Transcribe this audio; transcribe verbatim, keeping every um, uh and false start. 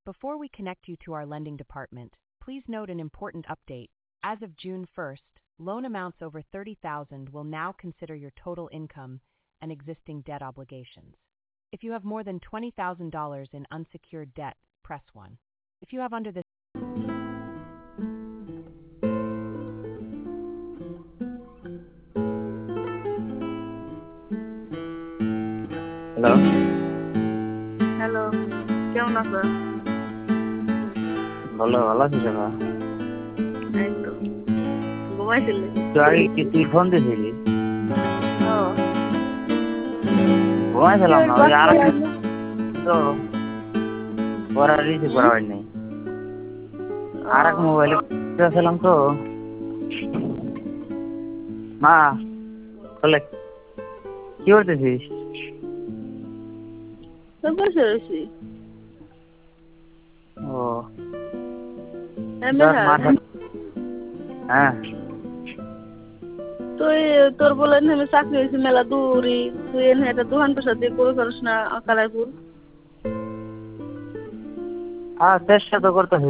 Before we connect you to our lending department, please note an important update. As of June first, loan amounts over thirty thousand dollars will now consider your total income and existing debt obligations. If you have more than twenty thousand dollars in unsecured debt, press one. If you have under this hello hello, কেমন আছো? ভালো ভালো আছিস না? এই তো ঘুমাইছিলি? তুই আগে কি তুই ফোন দিয়েছিলি? ও ঘুমাইছিলাম না, ওই আর তো পরে রিসিভ করা হয়নি। আর এক মোবাইলে ছিলাম তো। মা বলে কি করতেছিস? বসে রয়েছি। ও হ্যাঁ, তুই তোর বলে আমি চাকরি হয়েছি মেলা দূরই, তুই এনে একটা দোকান পেশা দিয়ে করে পারিস না কালারপুর? হ্যাঁ চেষ্টা তো করতে